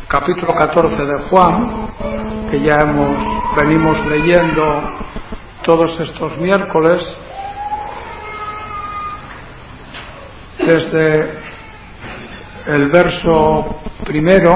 capítulo 14 de Juan, que ya venimos leyendo todos estos miércoles, desde el verso primero: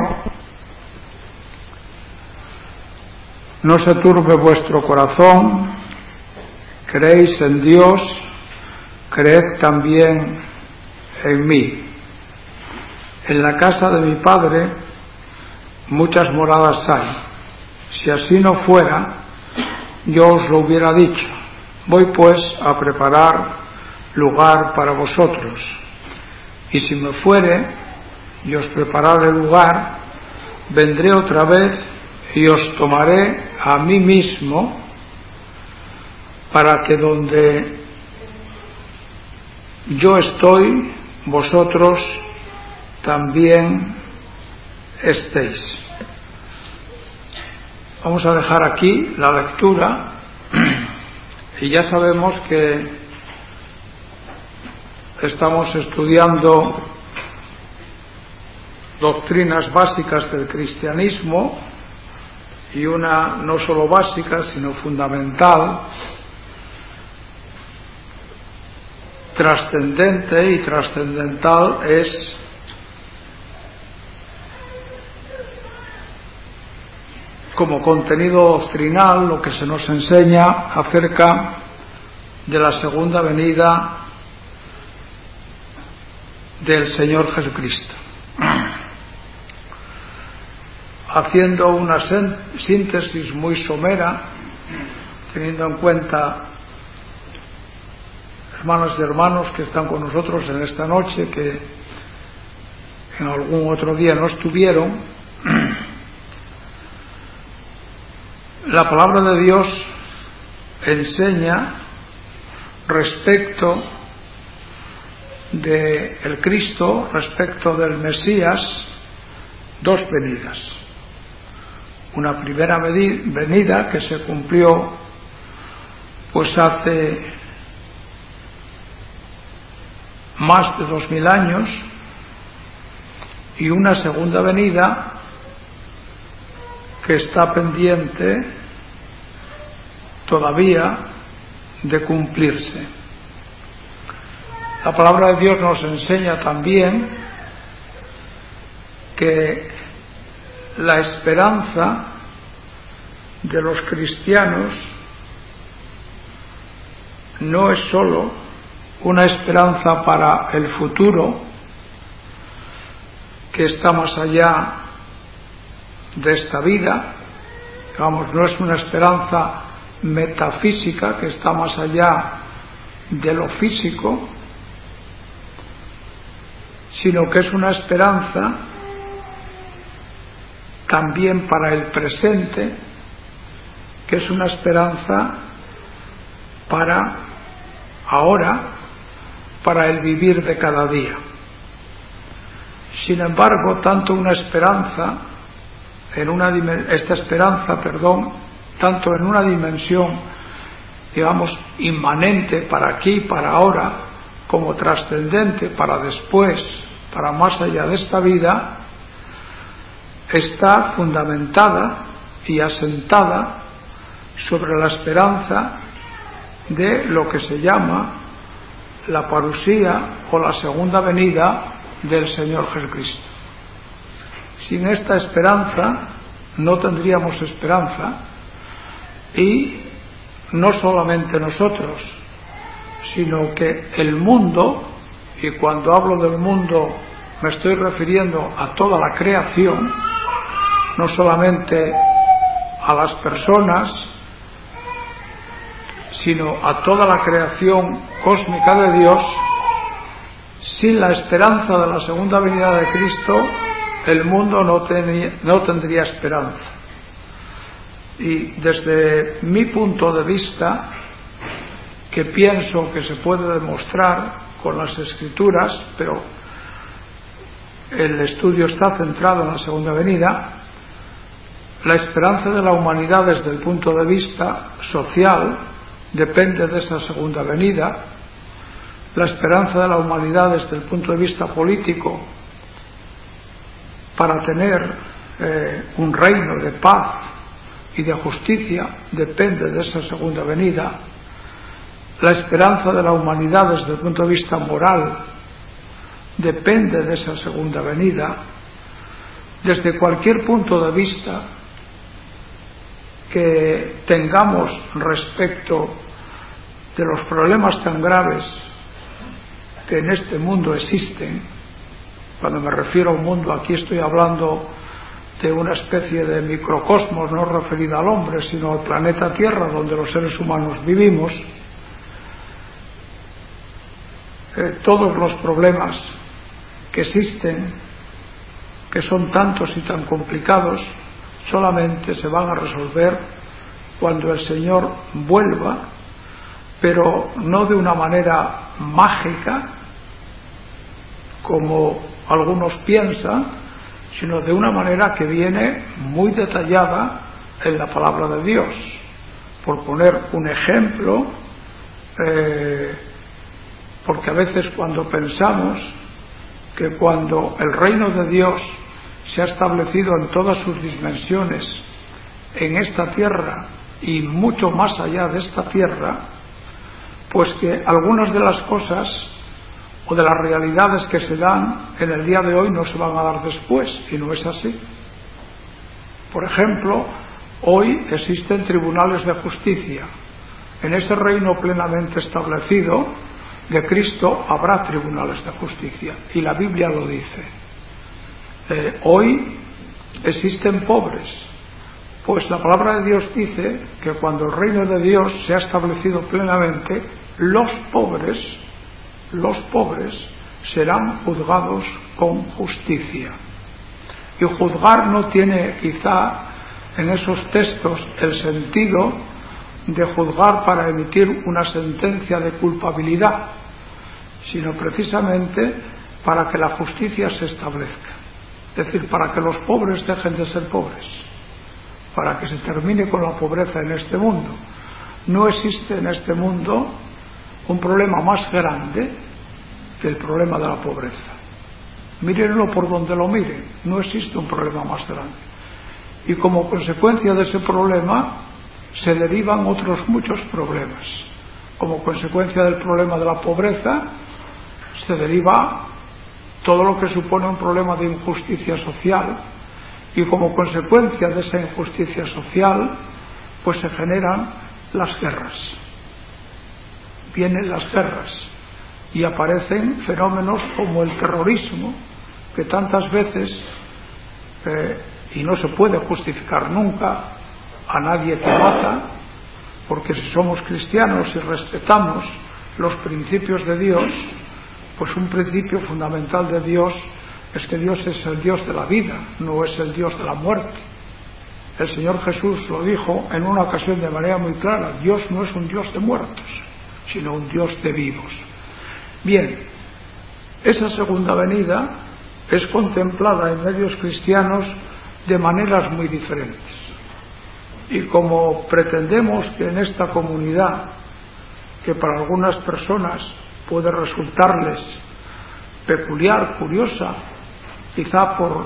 no se turbe vuestro corazón, creéis en Dios, creed también en mí. En la casa de mi Padre muchas moradas hay. Si así no fuera, yo os lo hubiera dicho. Voy pues a preparar lugar para vosotros. Y si me fuere y os preparare lugar, vendré otra vez y os tomaré a mí mismo, para que donde yo estoy, vosotros también estéis. Vamos a dejar aquí la lectura, y ya sabemos que estamos estudiando doctrinas básicas del cristianismo, y una no solo básica sino fundamental, trascendente y trascendental, es como contenido doctrinal lo que se nos enseña acerca de la segunda venida del Señor Jesucristo. Haciendo una síntesis muy somera, teniendo en cuenta, hermanas y hermanos que están con nosotros en esta noche, que en algún otro día no estuvieron, la palabra de Dios enseña respecto del Cristo, respecto del Mesías, dos venidas. Una primera venida que se cumplió pues hace más de 2000 años, y una segunda venida que está pendiente todavía de cumplirse. La palabra de Dios nos enseña también que la esperanza de los cristianos no es sólo una esperanza para el futuro, que está más allá de esta vida, digamos, no es una esperanza metafísica que está más allá de lo físico, sino que es una esperanza también para el presente, que es una esperanza para ahora, para el vivir de cada día. Sin embargo, tanto una esperanza tanto en una dimensión, digamos, inmanente para aquí, para ahora, como trascendente para después, para más allá de esta vida, está fundamentada y asentada sobre la esperanza de lo que se llama la parusía o la segunda venida del Señor Jesucristo. Sin esta esperanza no tendríamos esperanza, y no solamente nosotros, sino que el mundo, y cuando hablo del mundo me estoy refiriendo a toda la creación, no solamente a las personas, sino a toda la creación cósmica de Dios. Sin la esperanza de la segunda venida de Cristo, el mundo no tendría esperanza. Y desde mi punto de vista, que pienso que se puede demostrar con las Escrituras, pero el estudio está centrado en la segunda venida, la esperanza de la humanidad desde el punto de vista social depende de esa segunda venida. La esperanza de la humanidad desde el punto de vista político para tener un reino de paz y de justicia, depende de esa segunda venida. La esperanza de la humanidad desde el punto de vista moral depende de esa segunda venida. Desde cualquier punto de vista que tengamos respecto de los problemas tan graves que en este mundo existen, cuando me refiero a un mundo, aquí estoy hablando de una especie de microcosmos, no referido al hombre, sino al planeta Tierra, donde los seres humanos vivimos. Todos los problemas que existen, que son tantos y tan complicados, solamente se van a resolver cuando el Señor vuelva, pero no de una manera mágica, como algunos piensan, sino de una manera que viene muy detallada en la palabra de Dios. Por poner un ejemplo, porque a veces cuando pensamos que cuando el reino de Dios se ha establecido en todas sus dimensiones en esta tierra y mucho más allá de esta tierra, pues que algunas de las cosas o de las realidades que se dan en el día de hoy no se van a dar después, y no es así. Por ejemplo, hoy existen tribunales de justicia. En ese reino plenamente establecido de Cristo habrá tribunales de justicia, y la Biblia lo dice. Hoy existen pobres, pues la palabra de Dios dice que cuando el reino de Dios se ha establecido plenamente, los pobres serán juzgados con justicia. Y juzgar no tiene quizá en esos textos el sentido de juzgar para emitir una sentencia de culpabilidad, sino precisamente para que la justicia se establezca. Es decir, para que los pobres dejen de ser pobres, para que se termine con la pobreza en este mundo. No existe en este mundo un problema más grande que el problema de la pobreza. Mírenlo por donde lo miren, no existe un problema más grande. Y como consecuencia de ese problema se derivan otros muchos problemas. Como consecuencia del problema de la pobreza se deriva todo lo que supone un problema de injusticia social, y como consecuencia de esa injusticia social pues se generan las guerras. Vienen las guerras y aparecen fenómenos como el terrorismo, que tantas veces, y no se puede justificar nunca a nadie que mata, porque si somos cristianos y respetamos los principios de Dios, pues un principio fundamental de Dios es que Dios es el Dios de la vida, no es el Dios de la muerte. El Señor Jesús lo dijo en una ocasión de manera muy clara: Dios no es un Dios de muertos, sino un Dios de vivos. Bien, esa segunda venida es contemplada en medios cristianos de maneras muy diferentes. Y como pretendemos que en esta comunidad, que para algunas personas puede resultarles peculiar, curiosa, quizá por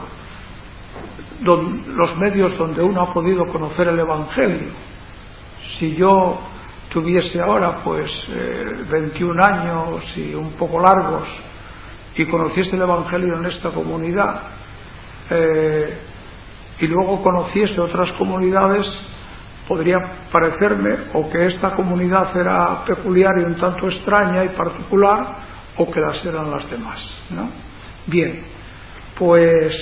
los medios donde uno ha podido conocer el Evangelio. Si yo tuviese ahora 21 años y un poco largos y conociese el Evangelio en esta comunidad, y luego conociese otras comunidades, podría parecerme o que esta comunidad era peculiar y un tanto extraña y particular, o que las eran las demás, ¿no? Bien, pues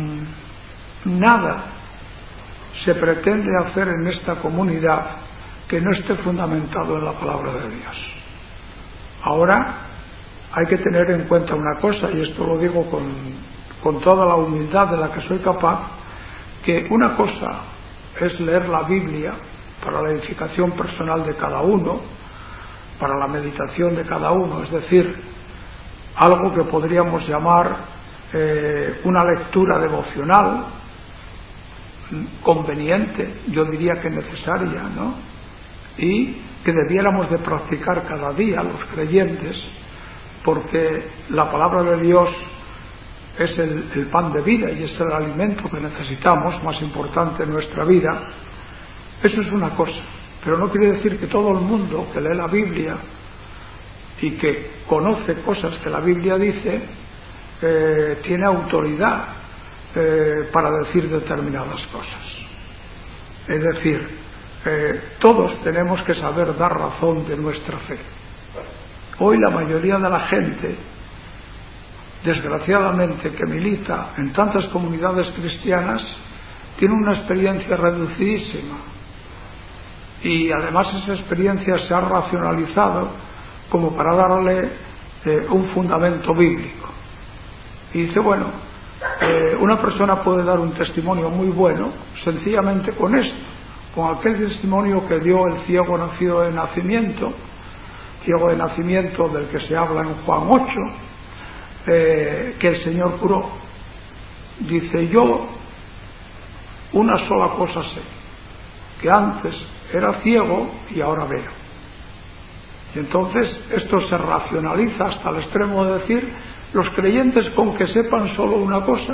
nada se pretende hacer en esta comunidad que no esté fundamentado en la palabra de Dios. Ahora hay que tener en cuenta una cosa, y esto lo digo con toda la humildad de la que soy capaz, que una cosa es leer la Biblia para la edificación personal de cada uno, para la meditación de cada uno, es decir, algo que podríamos llamar una lectura devocional conveniente, yo diría que necesaria, ¿no? Y que debiéramos de practicar cada día los creyentes, porque la palabra de Dios es el pan de vida y es el alimento que necesitamos, más importante en nuestra vida, eso es una cosa. Pero no quiere decir que todo el mundo que lee la Biblia y que conoce cosas que la Biblia dice tiene autoridad para decir determinadas cosas. Es decir, todos tenemos que saber dar razón de nuestra fe. Hoy la mayoría de la gente, desgraciadamente, que milita en tantas comunidades cristianas, tiene una experiencia reducidísima. Y además esa experiencia se ha racionalizado como para darle un fundamento bíblico. Y dice, bueno, una persona puede dar un testimonio muy bueno sencillamente con esto, con aquel testimonio que dio el ciego nacido de nacimiento, ciego de nacimiento del que se habla en Juan 8, que el Señor curó. Dice, yo una sola cosa sé, que antes era ciego y ahora veo. Y entonces esto se racionaliza hasta el extremo de decir, los creyentes con que sepan solo una cosa,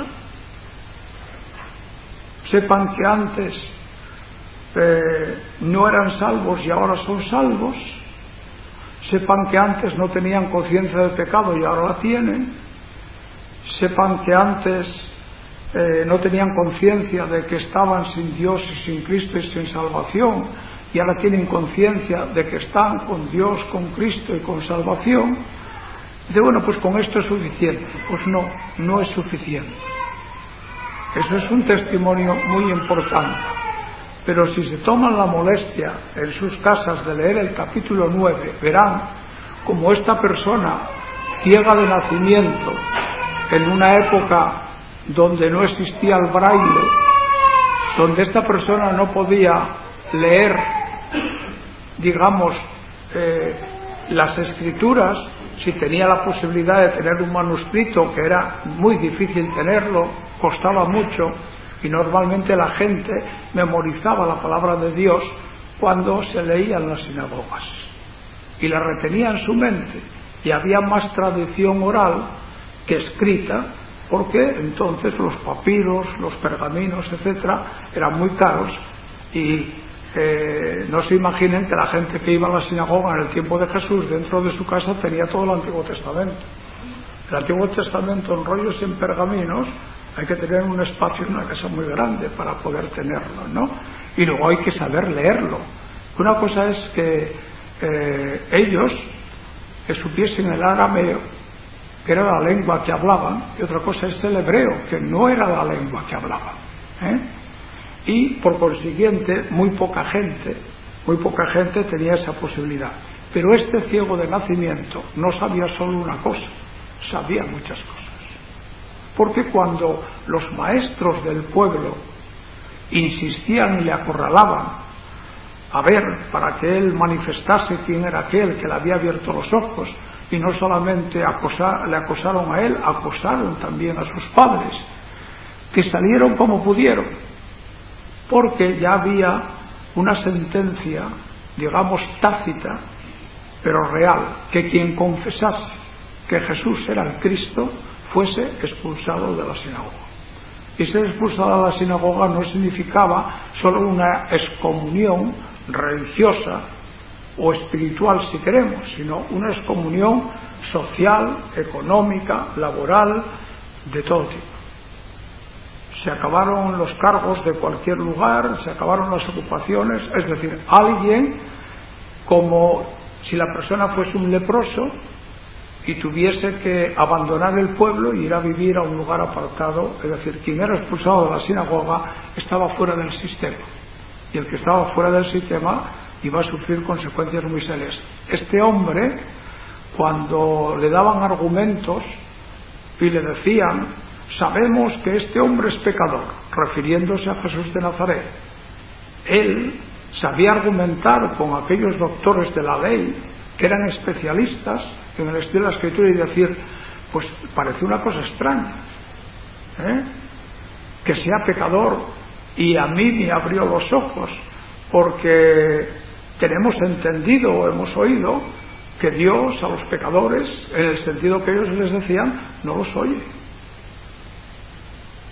sepan que antes no eran salvos y ahora son salvos, sepan que antes no tenían conciencia de pecado y ahora la tienen, sepan que antes no tenían conciencia de que estaban sin Dios y sin Cristo y sin salvación, y ahora tienen conciencia de que están con Dios, con Cristo y con salvación. Dice, bueno, pues con esto es suficiente. Pues no es suficiente. Eso es un testimonio muy importante. Pero si se toman la molestia en sus casas de leer el capítulo 9, verán como esta persona, ciega de nacimiento, en una época donde no existía el braille, donde esta persona no podía leer, digamos, las escrituras, si tenía la posibilidad de tener un manuscrito, que era muy difícil tenerlo, costaba mucho, y normalmente la gente memorizaba la palabra de Dios cuando se leía en las sinagogas y la retenía en su mente, y había más tradición oral que escrita, porque entonces los papiros, los pergaminos, etcétera, eran muy caros. Y no se imaginen que la gente que iba a la sinagoga en el tiempo de Jesús, dentro de su casa tenía todo el Antiguo Testamento. El Antiguo Testamento en rollos y en pergaminos hay que tener un espacio en una casa muy grande para poder tenerlo, ¿no? Y luego hay que saber leerlo. Una cosa es que ellos que supiesen el arameo, que era la lengua que hablaban, y otra cosa es el hebreo, que no era la lengua que hablaban, y por consiguiente muy poca gente tenía esa posibilidad. Pero este ciego de nacimiento no sabía solo una cosa, sabía muchas cosas, porque cuando los maestros del pueblo insistían y le acorralaban a ver, para que él manifestase quién era aquel que le había abierto los ojos, y no solamente le acosaron a él, acosaron también a sus padres, que salieron como pudieron, porque ya había una sentencia, digamos tácita, pero real, que quien confesase que Jesús era el Cristo fuese expulsado de la sinagoga. Y ser expulsado de la sinagoga no significaba solo una excomunión religiosa o espiritual, si queremos, sino una excomunión social, económica, laboral, de todo tipo. Se acabaron los cargos de cualquier lugar, se acabaron las ocupaciones, es decir, alguien, como si la persona fuese un leproso y tuviese que abandonar el pueblo y ir a vivir a un lugar apartado, es decir, quien era expulsado de la sinagoga estaba fuera del sistema, y el que estaba fuera del sistema iba a sufrir consecuencias muy serias. Este hombre, cuando le daban argumentos y le decían, sabemos que este hombre es pecador, refiriéndose a Jesús de Nazaret, él sabía argumentar con aquellos doctores de la ley que eran especialistas en el estudio de la Escritura y decir, pues parece una cosa extraña, que sea pecador, y a mí me abrió los ojos, porque tenemos entendido o hemos oído que Dios a los pecadores, en el sentido que ellos les decían, no los oye.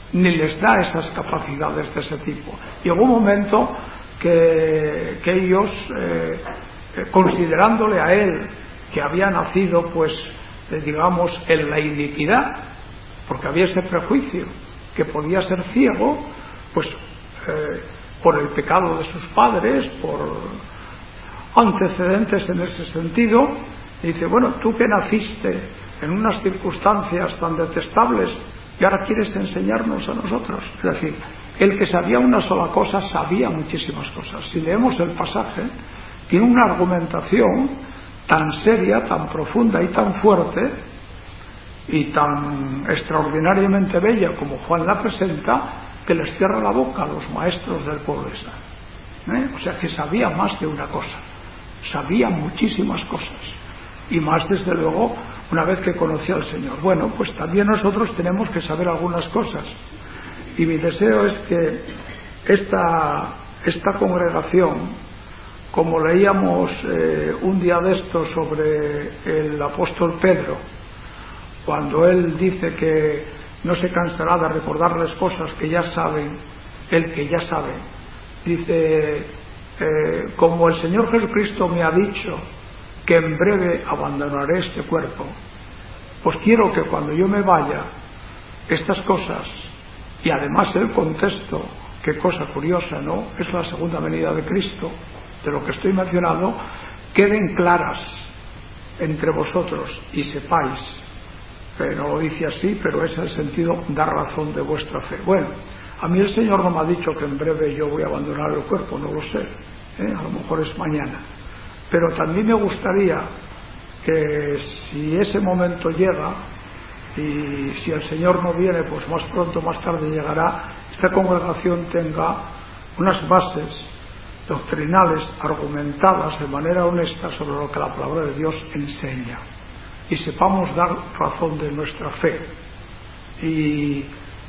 ni les da esas capacidades de ese tipo. Llegó un momento que ellos, considerándole a él que había nacido, pues, digamos, en la iniquidad, porque había ese prejuicio, que podía ser ciego, pues, por el pecado de sus padres, por antecedentes en ese sentido, y dice, bueno, tú que naciste en unas circunstancias tan detestables y ahora quieres enseñarnos a nosotros. Es decir, el que sabía una sola cosa sabía muchísimas cosas. Si leemos el pasaje, tiene una argumentación tan seria, tan profunda y tan fuerte y tan extraordinariamente bella como Juan la presenta, que les cierra la boca a los maestros del pueblo de Israel. O sea que sabía más de una cosa, sabía muchísimas cosas, y más desde luego una vez que conoció al Señor. Bueno, pues también nosotros tenemos que saber algunas cosas, y mi deseo es que esta congregación, como leíamos un día de esto sobre el apóstol Pedro, cuando él dice que no se cansará de recordarles cosas que ya saben, el que ya sabe, dice, como el Señor Jesucristo me ha dicho que en breve abandonaré este cuerpo, pues quiero que cuando yo me vaya, estas cosas, y además el contexto, qué cosa curiosa, ¿no?, es la segunda venida de Cristo, de lo que estoy mencionando, queden claras entre vosotros y sepáis, no lo dice así, pero es el sentido, da razón de vuestra fe. Bueno, a mí el Señor no me ha dicho que en breve yo voy a abandonar el cuerpo, no lo sé, a lo mejor es mañana, pero también me gustaría que si ese momento llega, y si el Señor no viene, pues más pronto, más tarde llegará, esta congregación tenga unas bases doctrinales argumentadas de manera honesta sobre lo que la palabra de Dios enseña, y sepamos dar razón de nuestra fe. Y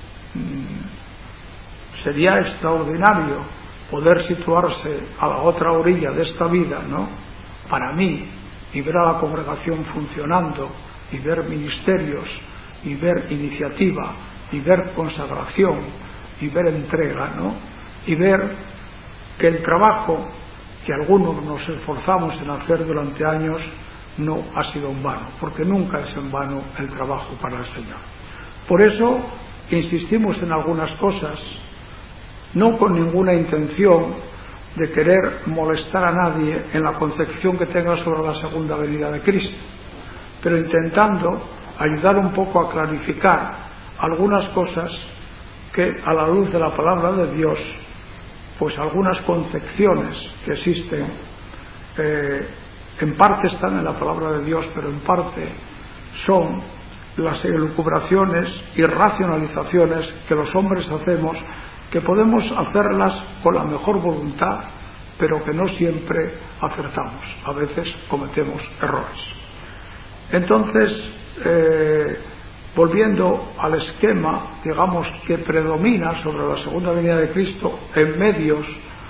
sería extraordinario poder situarse a la otra orilla de esta vida, ¿no?, para mí, y ver a la congregación funcionando, y ver ministerios, y ver iniciativa, y ver consagración, y ver entrega, ¿no?, y ver que el trabajo que algunos nos esforzamos en hacer durante años no ha sido en vano, porque nunca es en vano el trabajo para el Señor. Por eso insistimos en algunas cosas, no con ninguna intención de querer molestar a nadie en la concepción que tenga sobre la segunda venida de Cristo, pero intentando ayudar un poco a clarificar algunas cosas que, a la luz de la palabra de Dios, pues algunas concepciones que existen, en parte están en la palabra de Dios, pero en parte son las elucubraciones y racionalizaciones que los hombres hacemos, que podemos hacerlas con la mejor voluntad, pero que no siempre acertamos, a veces cometemos errores. Entonces, volviendo al esquema, digamos, que predomina sobre la segunda venida de Cristo en medios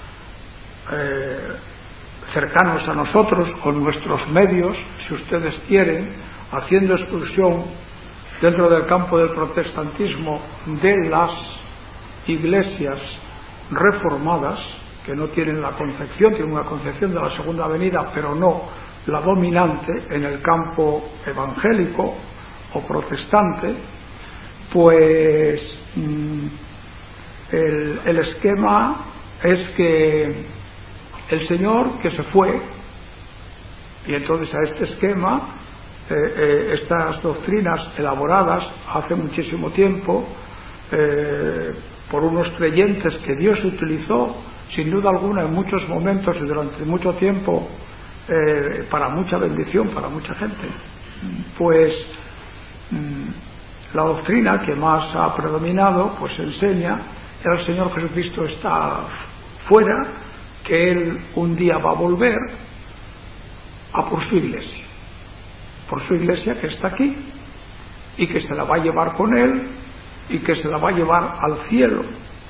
cercanos a nosotros, con nuestros medios, si ustedes quieren, haciendo exclusión dentro del campo del protestantismo de las iglesias reformadas, que no tienen la concepción, tienen una concepción de la segunda venida, pero no la dominante en el campo evangélico o protestante, pues el esquema es que el Señor que se fue, y entonces a este esquema, estas doctrinas elaboradas hace muchísimo tiempo por unos creyentes que Dios utilizó sin duda alguna en muchos momentos y durante mucho tiempo para mucha bendición, para mucha gente, pues la doctrina que más ha predominado pues enseña que el Señor Jesucristo está fuera, que Él un día va a volver a por su iglesia que está aquí, y que se la va a llevar con Él, y que se la va a llevar al cielo,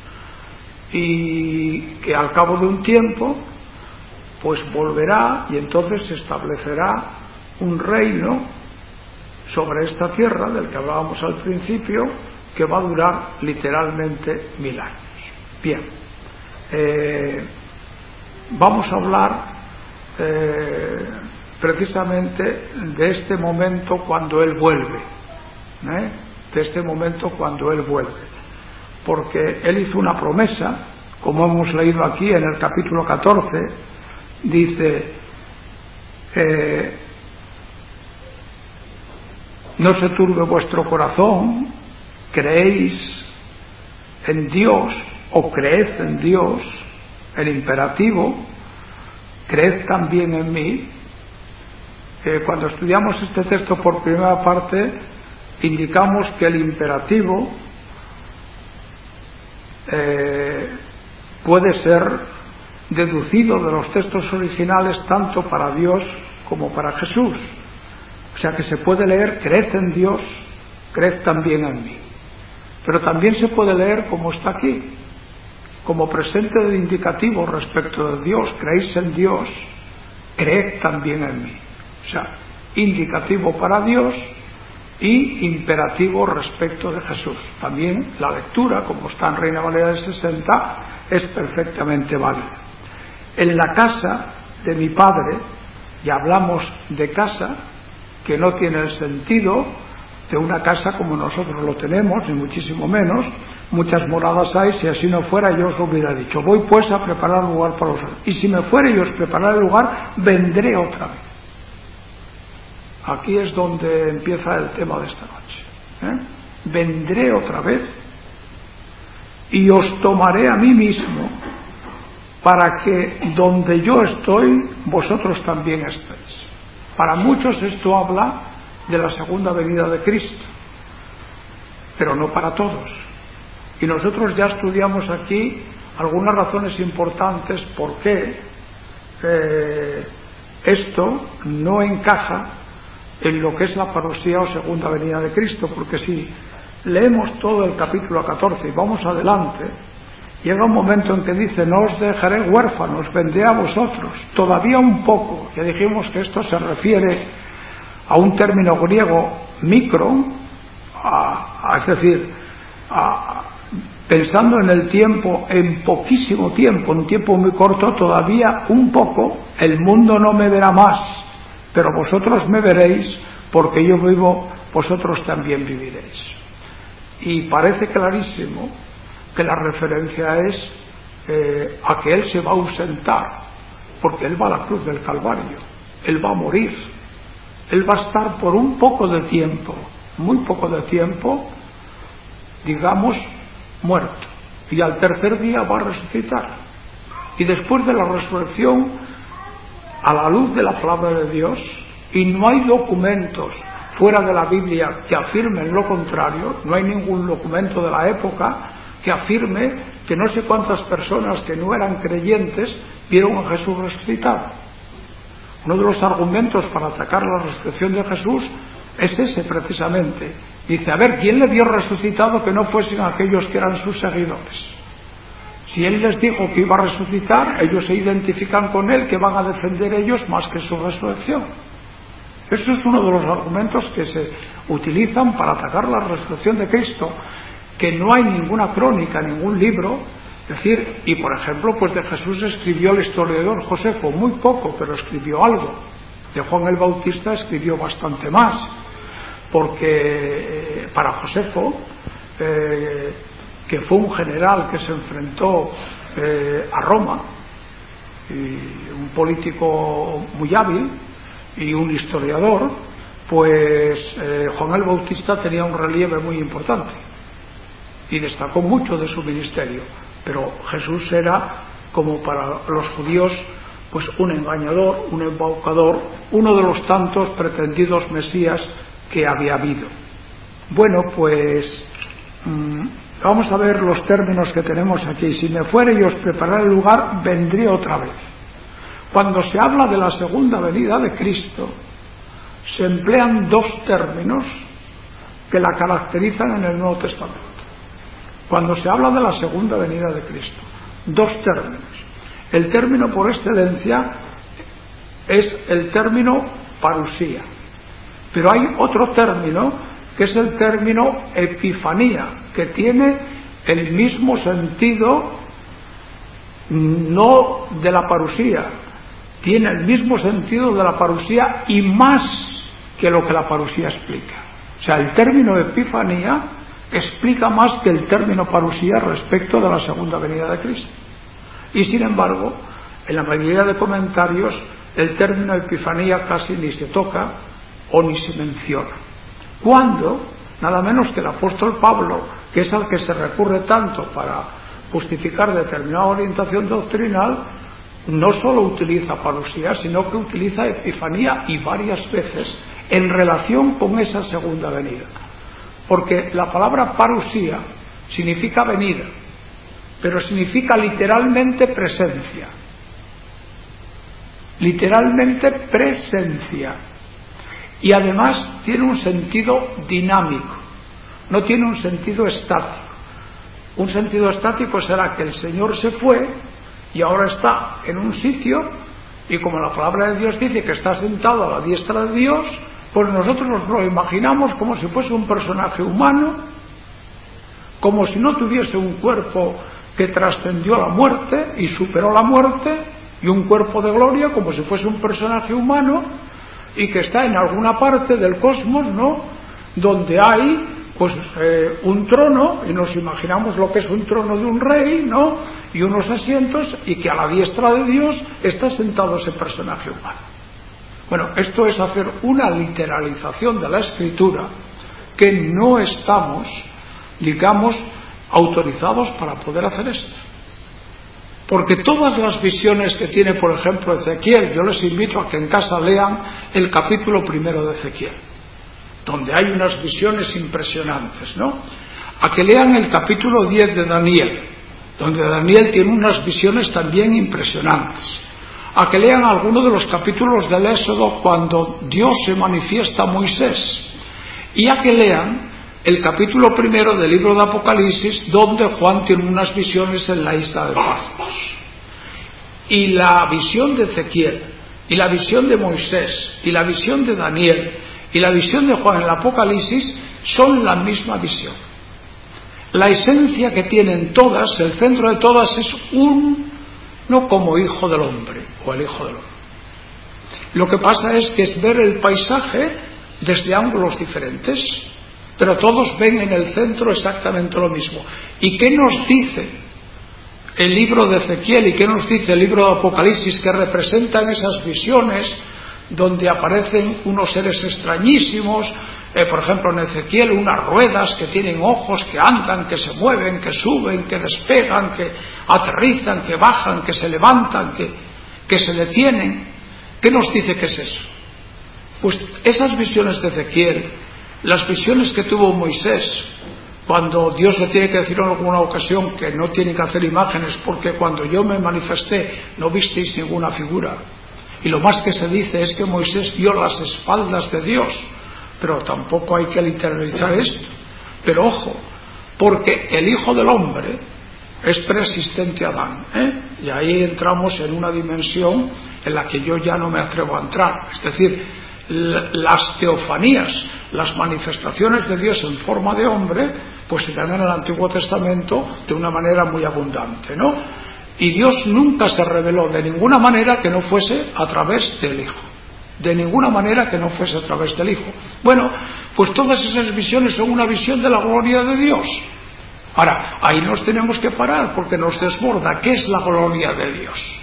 y que al cabo de un tiempo pues volverá, y entonces se establecerá un reino sobre esta tierra del que hablábamos al principio, que va a durar literalmente 1000 años. Bien, vamos a hablar precisamente de este momento cuando Él vuelve, de este momento cuando Él vuelve, porque Él hizo una promesa, como hemos leído aquí en el capítulo 14, dice: no se turbe vuestro corazón, creéis en Dios o creed en Dios, el imperativo, creed también en mí. Cuando estudiamos este texto por primera parte, indicamos que el imperativo puede ser deducido de los textos originales tanto para Dios como para Jesús. O sea que se puede leer: creed en Dios, creed también en mí. Pero también se puede leer como está aquí, como presente de indicativo respecto de Dios: creéis en Dios, creed también en mí. O sea, indicativo para Dios y imperativo respecto de Jesús. También la lectura, como está en Reina Valera de 60, es perfectamente válida. En la casa de mi Padre, y hablamos de casa, que no tiene el sentido de una casa como nosotros lo tenemos, ni muchísimo menos. Muchas moradas hay, si así no fuera yo os hubiera dicho: voy pues a preparar lugar para vosotros, y si me fuere y os prepararé el lugar, vendré otra vez. Aquí es donde empieza el tema de esta noche. Vendré otra vez y os tomaré a mí mismo, para que donde yo estoy, vosotros también estéis. Para muchos esto habla de la segunda venida de Cristo, pero no para todos. Y nosotros ya estudiamos aquí algunas razones importantes por qué esto no encaja en lo que es la parusía o segunda venida de Cristo, porque si leemos todo el capítulo 14 y vamos adelante, llega un momento en que dice: no os dejaré huérfanos, vendré a vosotros. Todavía un poco. Ya dijimos que esto se refiere a un término griego micro, es decir, pensando en el tiempo, en poquísimo tiempo, un tiempo muy corto, todavía un poco. El mundo no me verá más, pero vosotros me veréis, porque yo vivo, vosotros también viviréis. Y parece clarísimo que la referencia es a que Él se va a ausentar, porque Él va a la cruz del Calvario, Él va a morir, Él va a estar por un poco de tiempo, muy poco de tiempo, digamos, muerto, y al tercer día va a resucitar. Y después de la resurrección, a la luz de la palabra de Dios, y no hay documentos fuera de la Biblia que afirmen lo contrario, no hay ningún documento de la época que afirme que no sé cuántas personas que no eran creyentes vieron a Jesús resucitado. Uno de los argumentos para atacar la resurrección de Jesús es ese precisamente. Dice: a ver, ¿quién le vio resucitado que no fuesen aquellos que eran sus seguidores? Si Él les dijo que iba a resucitar, ellos se identifican con Él, que van a defender ellos más que su resurrección. Eso es uno de los argumentos que se utilizan para atacar la resurrección de Cristo, que no hay ninguna crónica, ningún libro. Es decir, y por ejemplo, pues de Jesús escribió el historiador Josefo, muy poco, pero escribió algo. De Juan el Bautista escribió bastante más, porque para Josefo, que fue un general que se enfrentó a Roma, y un político muy hábil y un historiador, pues Juan el Bautista tenía un relieve muy importante y destacó mucho de su ministerio. Pero Jesús era, como para los judíos, pues un engañador, un embaucador, uno de los tantos pretendidos mesías que había habido. Bueno, pues vamos a ver los términos que tenemos aquí. Si me fuere y os prepararé el lugar, vendré otra vez. Cuando se habla de la segunda venida de Cristo, se emplean dos términos que la caracterizan en el Nuevo Testamento. Cuando se habla de la segunda venida de Cristo, dos términos. El término por excelencia es el término parusía, pero hay otro término que es el término epifanía, que tiene el mismo sentido, no de la parusía, tiene el mismo sentido de la parusía y más que lo que la parusía explica. O sea, el término epifanía explica más que el término parusía respecto de la segunda venida de Cristo. Y sin embargo, en la mayoría de comentarios, el término epifanía casi ni se toca o ni se menciona. Cuando, nada menos que el apóstol Pablo, que es al que se recurre tanto para justificar determinada orientación doctrinal, no solo utiliza parusía, sino que utiliza epifanía, y varias veces en relación con esa segunda venida. Porque la palabra parusía significa venida, pero significa literalmente presencia. Literalmente presencia. Y además tiene un sentido dinámico, no tiene un sentido estático. Un sentido estático será que el Señor se fue y ahora está en un sitio, y como la palabra de Dios dice que está sentado a la diestra de Dios, pues nosotros nos lo imaginamos como si fuese un personaje humano, como si no tuviese un cuerpo que trascendió la muerte y superó la muerte, y un cuerpo de gloria, como si fuese un personaje humano y que está en alguna parte del cosmos, ¿no?, donde hay pues un trono, y nos imaginamos lo que es un trono de un rey, ¿no?, y unos asientos, y que a la diestra de Dios está sentado ese personaje humano. Bueno, esto es hacer una literalización de la Escritura que no estamos, digamos, autorizados para poder hacer esto. Porque todas las visiones que tiene, por ejemplo, Ezequiel, yo les invito a que en casa lean el capítulo 1 de Ezequiel, donde hay unas visiones impresionantes, ¿no? A que lean el capítulo 10 de Daniel, donde Daniel tiene unas visiones también impresionantes. A que lean algunos de los capítulos del Éxodo cuando Dios se manifiesta a Moisés. Y a que lean el capítulo 1 del libro de Apocalipsis, donde Juan tiene unas visiones en la isla de Patmos. Y la visión de Ezequiel, y la visión de Moisés, y la visión de Daniel, y la visión de Juan en el Apocalipsis son la misma visión. La esencia que tienen todas, el centro de todas, es no como hijo del hombre o el hijo del hombre. Lo que pasa es que es ver el paisaje desde ángulos diferentes, pero todos ven en el centro exactamente lo mismo. ¿Y qué nos dice el libro de Ezequiel y qué nos dice el libro de Apocalipsis, que representan esas visiones donde aparecen unos seres extrañísimos? Por ejemplo, en Ezequiel, unas ruedas que tienen ojos, que andan, que se mueven, que suben, que despegan, que aterrizan, que bajan, que se levantan, que se detienen. ¿Qué nos dice que es eso? Pues esas visiones de Ezequiel, las visiones que tuvo Moisés, cuando Dios le tiene que decir en alguna ocasión que no tiene que hacer imágenes porque cuando yo me manifesté no visteis ninguna figura. Y lo más que se dice es que Moisés vio las espaldas de Dios, pero tampoco hay que literalizar esto. Pero ojo, porque el Hijo del Hombre es preexistente a Adán, y ahí entramos en una dimensión en la que yo ya no me atrevo a entrar. Es decir, las teofanías, las manifestaciones de Dios en forma de hombre, pues se dan en el Antiguo Testamento de una manera muy abundante, ¿no? Y Dios nunca se reveló de ninguna manera que no fuese a través del Hijo. De ninguna manera que no fuese a través del Hijo. Bueno, pues todas esas visiones son una visión de la gloria de Dios. Ahora, ahí nos tenemos que parar porque nos desborda. ¿Qué es la gloria de Dios?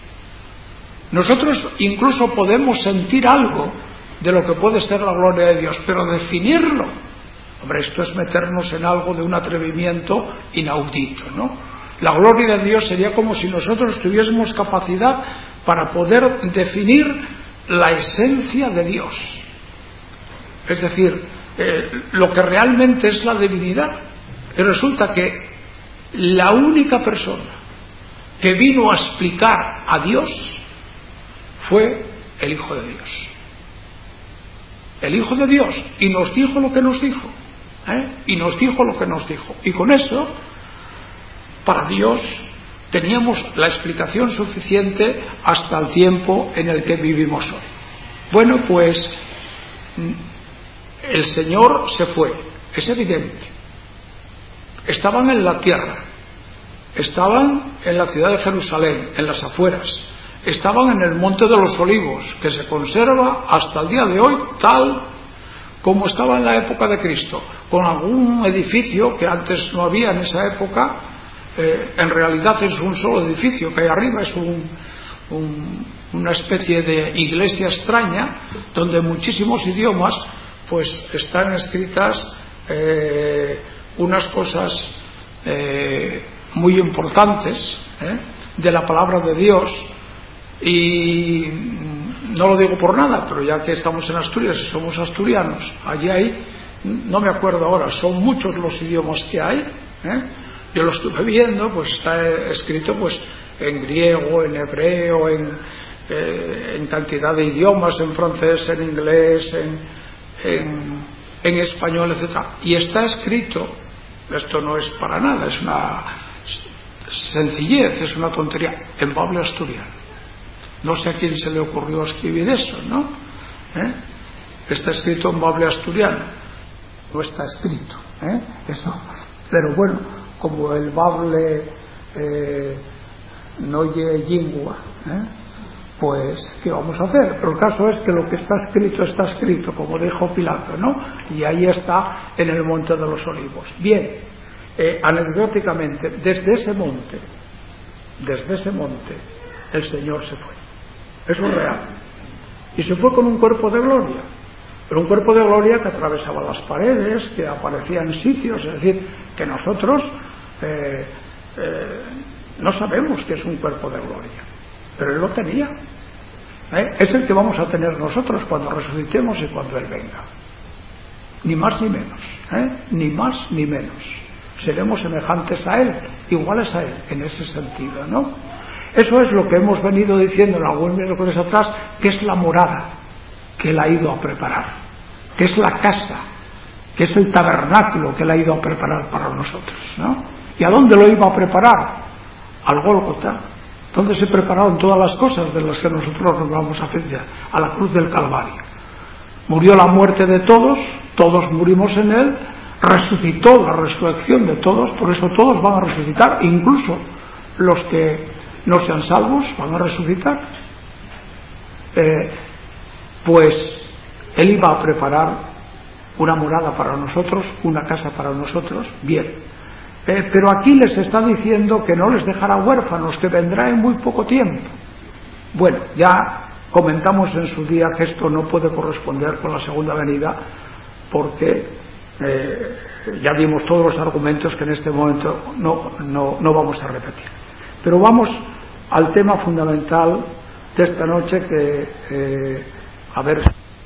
Nosotros incluso podemos sentir algo de lo que puede ser la gloria de Dios, pero definirlo, hombre, esto es meternos en algo de un atrevimiento inaudito, ¿no? La gloria de Dios sería como si nosotros tuviésemos capacidad para poder definir la esencia de Dios, es decir, lo que realmente es la divinidad. Y resulta que la única persona que vino a explicar a Dios fue el Hijo de Dios. El Hijo de Dios, y nos dijo lo que nos dijo, y nos dijo lo que nos dijo, y con eso, para Dios, teníamos la explicación suficiente hasta el tiempo en el que vivimos hoy. Bueno, pues el Señor se fue, es evidente. Estaban en la tierra, estaban en la ciudad de Jerusalén, en las afueras, estaban en el Monte de los Olivos, que se conserva hasta el día de hoy tal como estaba en la época de Cristo, con algún edificio que antes no había en esa época. En realidad es un solo edificio que hay arriba, es una especie de iglesia extraña donde muchísimos idiomas pues están escritas unas cosas muy importantes de la palabra de Dios. Y no lo digo por nada, pero ya que estamos en Asturias y somos asturianos, allí hay, no me acuerdo ahora, son muchos los idiomas que hay. Yo lo estuve viendo, pues está escrito pues en griego, en hebreo, en cantidad de idiomas, en francés, en inglés, en español, etcétera. Y está escrito, esto no es para nada, es una sencillez, es una tontería, en bable asturiano. No sé a quién se le ocurrió escribir eso, ¿no? Está escrito en bable asturiano. No está escrito, eso. Pero bueno, como el bable no lle lingua, pues ¿qué vamos a hacer? Pero el caso es que lo que está escrito, como dijo Pilato, ¿no? Y ahí está en el Monte de los Olivos. Bien, anecdóticamente, desde ese monte el Señor se fue. Eso es real. Y se fue con un cuerpo de gloria. Pero un cuerpo de gloria que atravesaba las paredes, que aparecía en sitios, es decir, que nosotros no sabemos que es un cuerpo de gloria, pero Él lo tenía. Es el que vamos a tener nosotros cuando resucitemos y cuando Él venga. Ni más ni menos, ni más ni menos. Seremos semejantes a Él, iguales a Él, en ese sentido, ¿no? Eso es lo que hemos venido diciendo en algunos miércoles atrás, que es la morada que Él ha ido a preparar, que es la casa, que es el tabernáculo que Él ha ido a preparar para nosotros, ¿no? ¿Y a dónde lo iba a preparar? Al Gólgota, donde se prepararon todas las cosas de las que nosotros nos vamos a pensar, a la cruz del Calvario. Murió la muerte de todos, todos murimos en Él, resucitó la resurrección de todos, por eso todos van a resucitar, incluso los que no sean salvos van a resucitar. Pues Él iba a preparar una morada para nosotros, una casa para nosotros, bien. Pero aquí les está diciendo que no les dejará huérfanos, que vendrá en muy poco tiempo. Bueno, ya comentamos en su día que esto no puede corresponder con la segunda venida, porque ya dimos todos los argumentos que en este momento no vamos a repetir. Pero vamos al tema fundamental de esta noche, que a ver.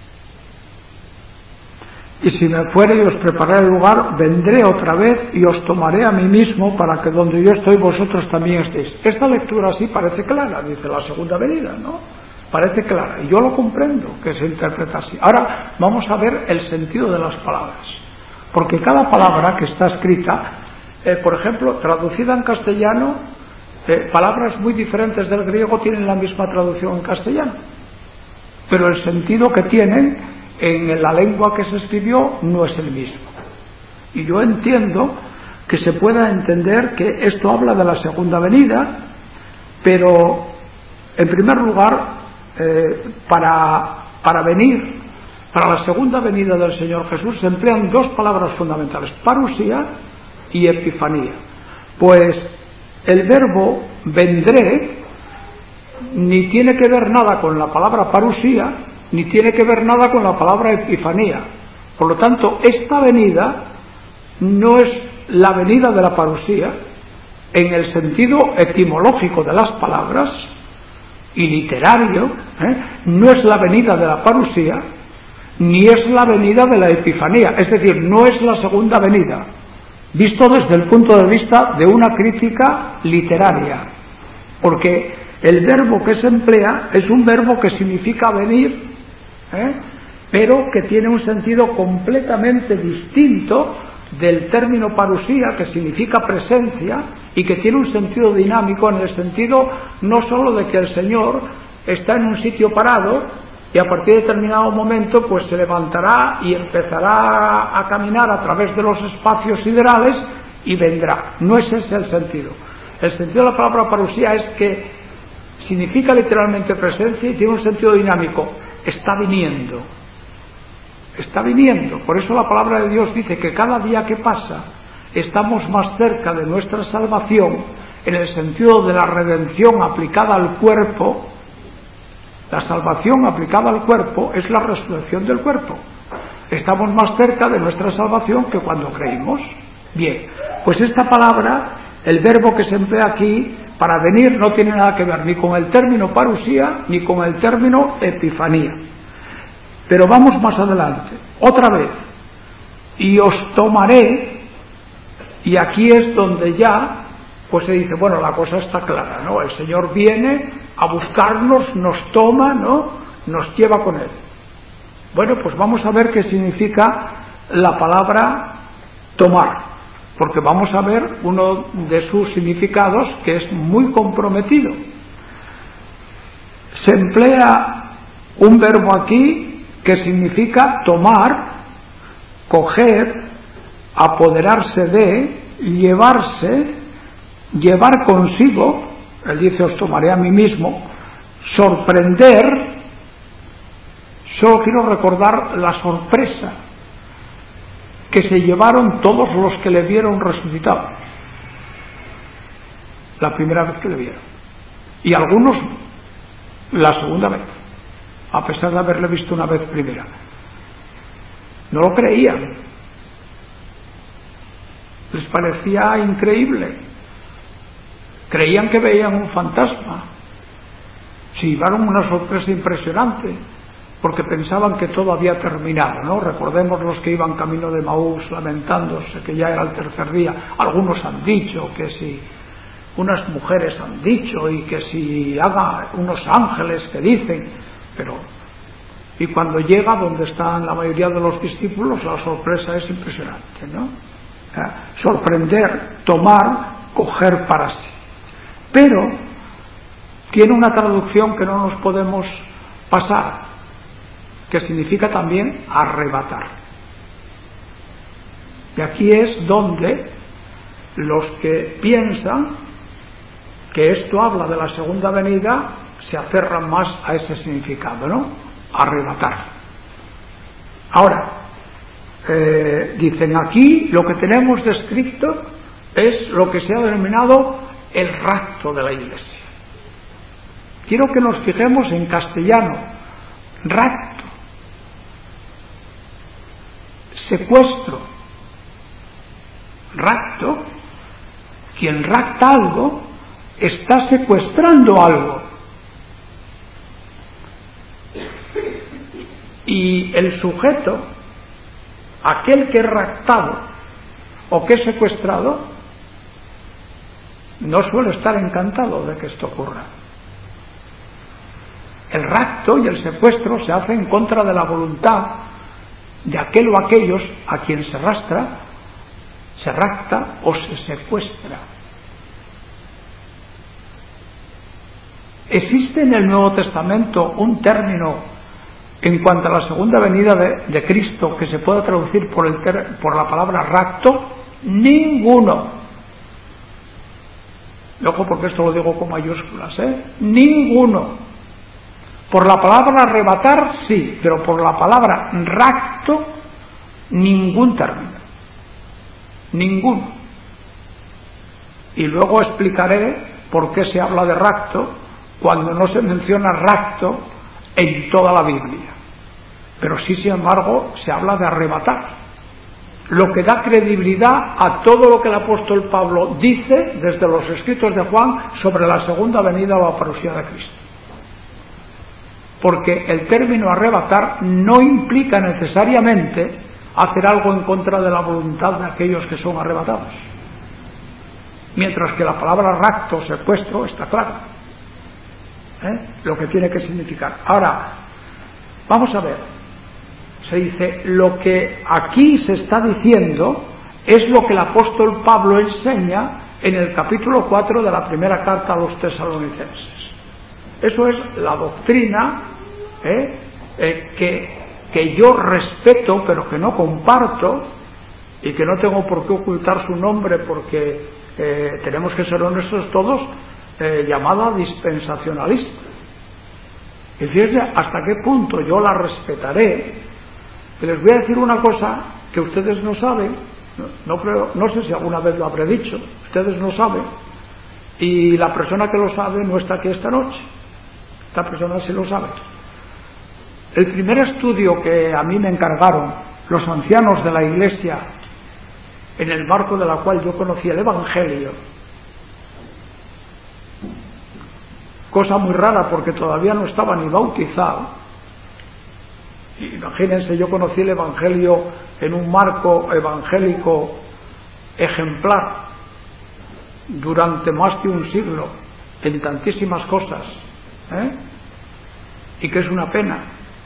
Y si me fuere y os prepararé el lugar, vendré otra vez y os tomaré a mí mismo, para que donde yo estoy vosotros también estéis. Esta lectura así parece clara, dice la segunda venida, ¿no? Parece clara, y yo lo comprendo que se interpreta así. Ahora vamos a ver el sentido de las palabras, porque cada palabra que está escrita, por ejemplo, traducida en castellano, palabras muy diferentes del griego tienen la misma traducción en castellano, pero el sentido que tienen en la lengua que se escribió no es el mismo. Y yo entiendo que se pueda entender que esto habla de la segunda venida, pero en primer lugar, para venir, para la segunda venida del Señor Jesús se emplean dos palabras fundamentales: parusía y epifanía. Pues el verbo vendré ni tiene que ver nada con la palabra parusía, ni tiene que ver nada con la palabra epifanía. Por lo tanto, esta venida no es la venida de la parusía en el sentido etimológico de las palabras y literario, no es la venida de la parusía, ni es la venida de la epifanía, es decir, no es la segunda venida, visto desde el punto de vista de una crítica literaria, porque el verbo que se emplea es un verbo que significa venir, pero que tiene un sentido completamente distinto del término parusía, que significa presencia, y que tiene un sentido dinámico, en el sentido no solo de que el Señor está en un sitio parado y a partir de determinado momento pues se levantará y empezará a caminar a través de los espacios siderales y vendrá. No es ese el sentido. El sentido de la palabra parusía es que significa literalmente presencia y tiene un sentido dinámico. Está viniendo. Está viniendo. Por eso la palabra de Dios dice que cada día que pasa estamos más cerca de nuestra salvación, en el sentido de la redención aplicada al cuerpo. La salvación aplicada al cuerpo es la resurrección del cuerpo. Estamos más cerca de nuestra salvación que cuando creímos. Bien, pues esta palabra, el verbo que se emplea aquí para venir, no tiene nada que ver ni con el término parusía ni con el término epifanía. Pero vamos más adelante, otra vez, y os tomaré, y aquí es donde ya pues se dice, bueno, la cosa está clara, ¿no? El Señor viene a buscarnos, nos toma, ¿no? Nos lleva con Él. Bueno, pues vamos a ver qué significa la palabra tomar, porque vamos a ver uno de sus significados que es muy comprometido. Se emplea un verbo aquí que significa tomar, coger, apoderarse de, llevarse, llevar consigo. Él dice, os tomaré a mí mismo. Sorprender. Solo quiero recordar la sorpresa que se llevaron todos los que le vieron resucitado la primera vez que le vieron, y algunos la segunda vez, a pesar de haberle visto una vez primera. No lo creían, les parecía increíble, creían que veían un fantasma, se llevaron una sorpresa impresionante, porque pensaban que todo había terminado, ¿no? Recordemos los que iban camino de Maús lamentándose que ya era el tercer día. Algunos han dicho que si, unas mujeres han dicho, y que si haga unos ángeles que dicen, pero y cuando llega donde están la mayoría de los discípulos, la sorpresa es impresionante, ¿no? Sorprender, tomar, coger para sí. Pero tiene una traducción que no nos podemos pasar, que significa también arrebatar. Y aquí es donde los que piensan que esto habla de la segunda venida se aferran más a ese significado, ¿no? Arrebatar. Ahora, dicen aquí lo que tenemos descrito es lo que se ha denominado el rapto de la Iglesia. Quiero que nos fijemos en castellano. Rapto, secuestro, rapto. Quien rapta algo está secuestrando algo, y el sujeto, aquel que es raptado o que es secuestrado, no suele estar encantado de que esto ocurra. El rapto y el secuestro se hace en contra de la voluntad de aquel o aquellos a quien se arrastra, se rapta o se secuestra. Existe en el Nuevo Testamento un término en cuanto a la segunda venida de Cristo que se pueda traducir por la palabra rapto. Ninguno. Ojo, porque esto lo digo con mayúsculas, ninguno. Por la palabra arrebatar sí, pero por la palabra rapto ningún término, ninguno. Y luego explicaré por qué se habla de rapto cuando no se menciona rapto en toda la Biblia, pero sí, sin embargo, se habla de arrebatar, lo que da credibilidad a todo lo que el apóstol Pablo dice desde los escritos de Juan sobre la segunda venida o la parusía de Cristo. Porque el término arrebatar no implica necesariamente hacer algo en contra de la voluntad de aquellos que son arrebatados, mientras que la palabra rapto, secuestro, está clara, lo que tiene que significar. Ahora, vamos a ver, se dice, lo que aquí se está diciendo es lo que el apóstol Pablo enseña en el capítulo 4 de la primera carta a los tesalonicenses. Eso es la doctrina que yo respeto pero que no comparto, y que no tengo por qué ocultar su nombre porque tenemos que ser honestos todos, llamada dispensacionalista. Y fíjense hasta qué punto yo la respetaré. Y les voy a decir una cosa que ustedes no saben, no sé si alguna vez lo habré dicho, ustedes no saben, y la persona que lo sabe no está aquí esta noche. Esta persona sí lo sabe. El primer estudio que a mí me encargaron los ancianos de la Iglesia, en el marco de la cual yo conocí el Evangelio, cosa muy rara porque todavía no estaba ni bautizado. Imagínense, yo conocí el Evangelio en un marco evangélico ejemplar durante más de un siglo, en tantísimas cosas, y que es una pena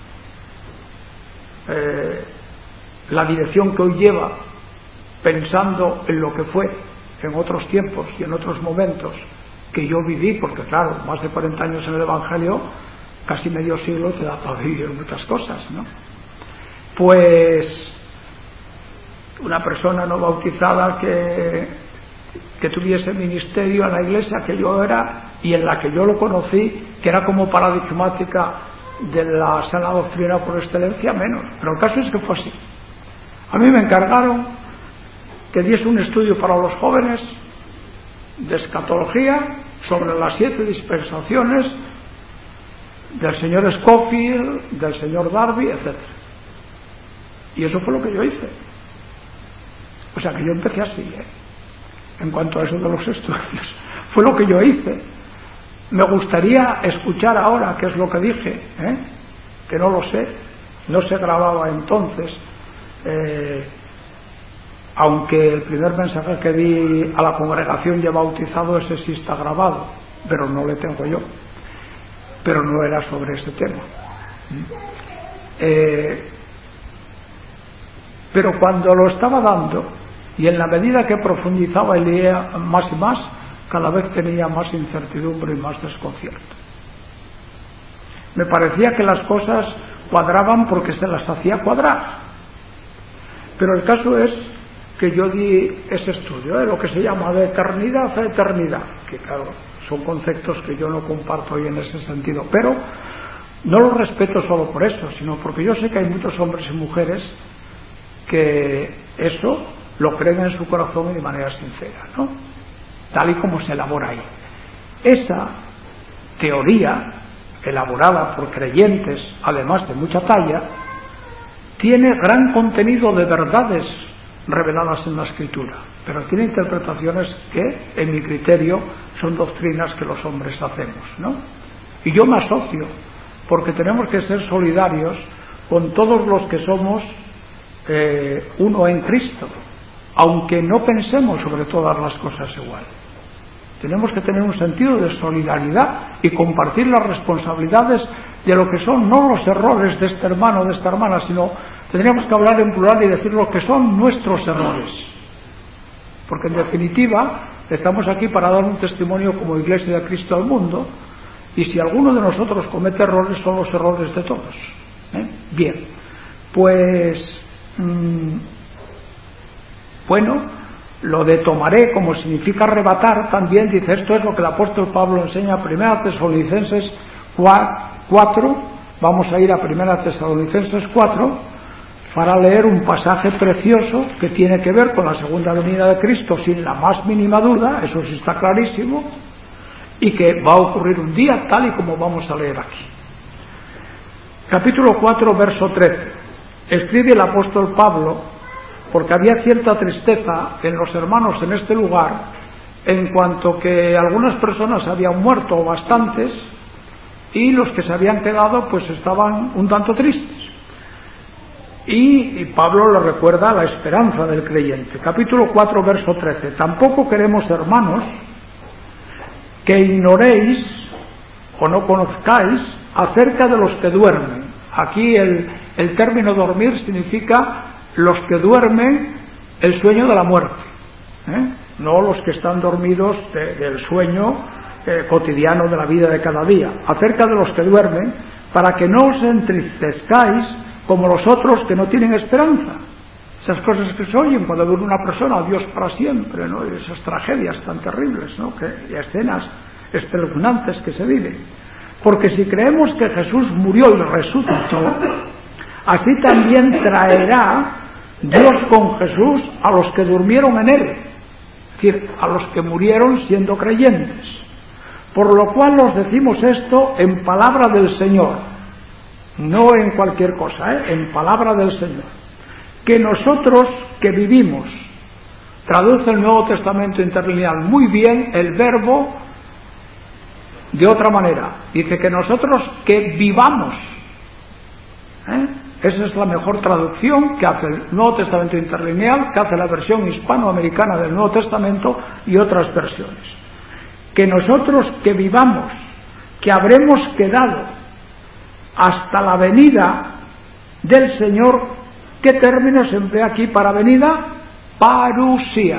la dirección que hoy lleva, pensando en lo que fue en otros tiempos y en otros momentos que yo viví, porque claro, más de 40 años en el Evangelio, casi medio siglo te da para vivir muchas cosas, ¿no? Pues una persona no bautizada que tuviese ministerio en la iglesia que yo era y en la que yo lo conocí, que era como paradigmática de la sana doctrina por excelencia, menos. Pero el caso es que fue así. A mí me encargaron que diese un estudio para los jóvenes de escatología sobre las 7 dispensaciones del señor Scofield, del señor Darby, etc. Y eso fue lo que yo hice. O sea que yo empecé así, en cuanto a eso de los estudios. Fue lo que yo hice. Me gustaría escuchar ahora qué es lo que dije, que no lo sé, no se grababa entonces, aunque el primer mensaje que di a la congregación ya bautizado, ese sí está grabado, pero no le tengo yo. Pero no era sobre ese tema. Pero cuando lo estaba dando, y en la medida que profundizaba y leía más y más, cada vez tenía más incertidumbre y más desconcierto. Me parecía que las cosas cuadraban porque se las hacía cuadrar. Pero el caso es que yo di ese estudio, lo que se llama de eternidad a eternidad, que claro, son conceptos que yo no comparto hoy en ese sentido, pero no los respeto solo por eso, sino porque yo sé que hay muchos hombres y mujeres que eso lo creen en su corazón y de manera sincera, ¿no? Tal y como se elabora ahí. Esa teoría, elaborada por creyentes, además de mucha talla, tiene gran contenido de verdades reveladas en la Escritura, pero tiene interpretaciones que, en mi criterio, son doctrinas que los hombres hacemos, ¿no? Y yo me asocio, porque tenemos que ser solidarios con todos los que somos uno en Cristo, aunque no pensemos sobre todas las cosas igual. Tenemos que tener un sentido de solidaridad y compartir las responsabilidades de lo que son no los errores de este hermano o de esta hermana, sino tendríamos que hablar en plural y decir lo que son nuestros errores, porque en definitiva estamos aquí para dar un testimonio como Iglesia de Cristo al mundo, y si alguno de nosotros comete errores, son los errores de todos. Bien, pues bueno, lo de tomaré, como significa arrebatar, también dice, esto es lo que el apóstol Pablo enseña a 1 Tesalonicenses 4, vamos a ir a 1 Tesalonicenses 4, para leer un pasaje precioso que tiene que ver con la segunda venida de Cristo, sin la más mínima duda, eso sí está clarísimo, y que va a ocurrir un día tal y como vamos a leer aquí. Capítulo 4, verso 13. Escribe el apóstol Pablo, porque había cierta tristeza en los hermanos en este lugar, en cuanto que algunas personas habían muerto, o bastantes, y los que se habían quedado pues estaban un tanto tristes. Y Pablo le recuerda la esperanza del creyente. Capítulo 4, verso 13. Tampoco queremos, hermanos, que ignoréis o no conozcáis acerca de los que duermen. Aquí el término dormir significa los que duermen el sueño de la muerte, no los que están dormidos del sueño cotidiano de la vida de cada día. Acerca de los que duermen, para que no os entristezcáis como los otros que no tienen esperanza. Esas cosas que se oyen cuando ve una persona, Dios para siempre, ¿no? Y esas tragedias tan terribles, ¿no? Y escenas espeluznantes que se viven. Porque si creemos que Jesús murió y resucitó, así también traerá Dios con Jesús a los que durmieron en él, es decir, a los que murieron siendo creyentes. Por lo cual os decimos esto en palabra del Señor, no en cualquier cosa, en palabra del Señor, que nosotros que vivimos, traduce el Nuevo Testamento interlineal muy bien el verbo de otra manera, dice que nosotros que vivamos, esa es la mejor traducción que hace el Nuevo Testamento interlineal, que hace la versión hispanoamericana del Nuevo Testamento y otras versiones. Que nosotros que vivamos, que habremos quedado hasta la venida del Señor. ¿Qué término se emplea aquí para venida? Parusía.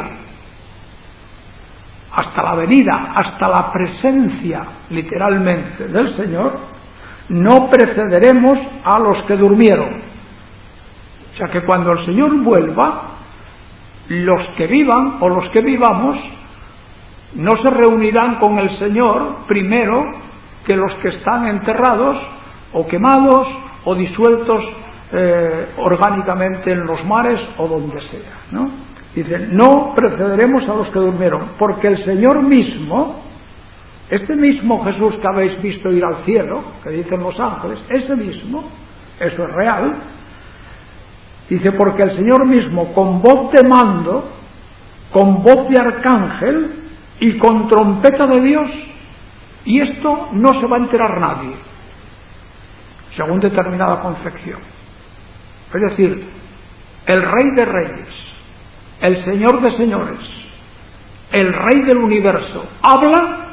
Hasta la venida, hasta la presencia, literalmente, del Señor, no precederemos a los que durmieron. O sea que cuando el Señor vuelva, los que vivan o los que vivamos no se reunirán con el Señor primero que los que están enterrados o quemados o disueltos orgánicamente en los mares o donde sea, ¿no? Dice, no precederemos a los que durmieron, porque el Señor mismo, este mismo Jesús que habéis visto ir al cielo, que dicen los ángeles, ese mismo, eso es real, dice, porque el Señor mismo con voz de mando, con voz de arcángel y con trompeta de Dios, y esto no se va a enterar nadie, según determinada concepción. Es decir, el Rey de Reyes, el Señor de Señores, el Rey del universo, habla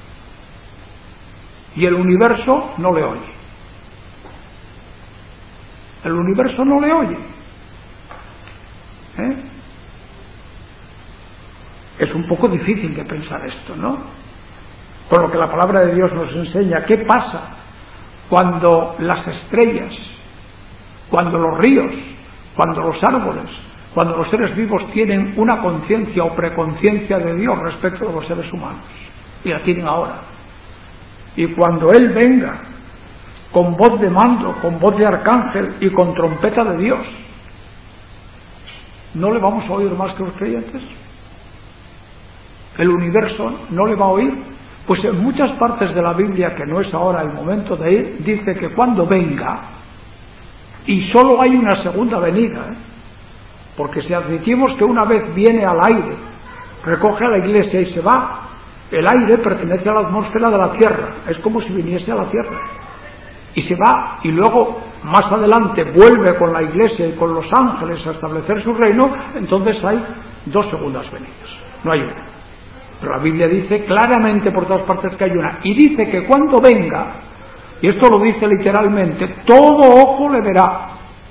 y el universo no le oye. El universo no le oye. Es un poco difícil de pensar esto, ¿no? Por lo que la palabra de Dios nos enseña. ¿Qué pasa cuando las estrellas, cuando los ríos, cuando los árboles, cuando los seres vivos tienen una conciencia o preconciencia de Dios respecto de los seres humanos? Y la tienen ahora. Y cuando Él venga con voz de mando, con voz de arcángel y con trompeta de Dios, ¿no le vamos a oír más que los creyentes? ¿El universo no le va a oír? Pues en muchas partes de la Biblia, que no es ahora el momento de ir, dice que cuando venga, y solo hay una segunda venida, porque si admitimos que una vez viene al aire, recoge a la iglesia y se va, el aire pertenece a la atmósfera de la tierra, es como si viniese a la tierra, y se va, y luego más adelante vuelve con la iglesia y con los ángeles a establecer su reino. Entonces hay dos segundas venidas, no hay una. Pero la Biblia dice claramente por todas partes que hay una, y dice que cuando venga, y esto lo dice literalmente, todo ojo le verá,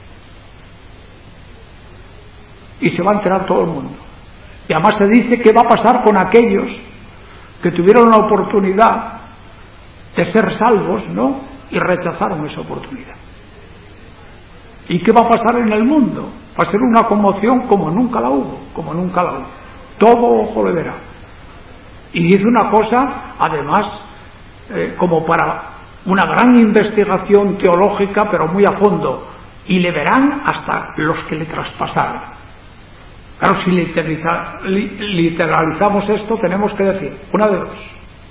y se va a enterar todo el mundo. Y además se dice qué va a pasar con aquellos que tuvieron la oportunidad de ser salvos, ¿no?, y rechazaron esa oportunidad. ¿Y qué va a pasar en el mundo? Va a ser una conmoción como nunca la hubo, todo ojo le verá. Y dice una cosa, además, como para una gran investigación teológica, pero muy a fondo, y le verán hasta los que le traspasaron. Claro, si literalizamos esto, tenemos que decir una de dos: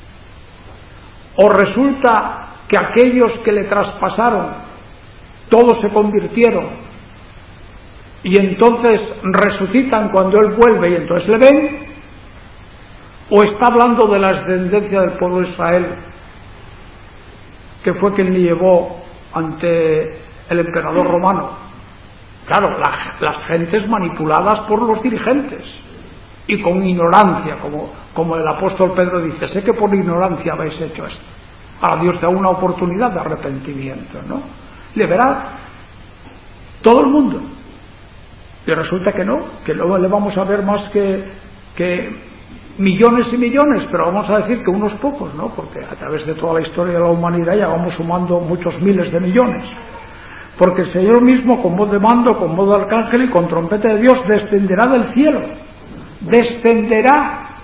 o resulta que aquellos que le traspasaron todos se convirtieron y entonces resucitan cuando Él vuelve y entonces le ven, o está hablando de la descendencia del pueblo de Israel, que fue quien le llevó ante el emperador romano. Claro, las gentes manipuladas por los dirigentes y con ignorancia, como el apóstol Pedro dice, sé que por ignorancia habéis hecho esto. Ahora Dios da una oportunidad de arrepentimiento, ¿no? Le verá todo el mundo. Y resulta que no le vamos a ver más que millones y millones, pero vamos a decir que unos pocos, ¿no? Porque a través de toda la historia de la humanidad ya vamos sumando muchos miles de millones. Porque el Señor mismo, con voz de mando, con voz de arcángel y con trompeta de Dios, descenderá del cielo. Descenderá.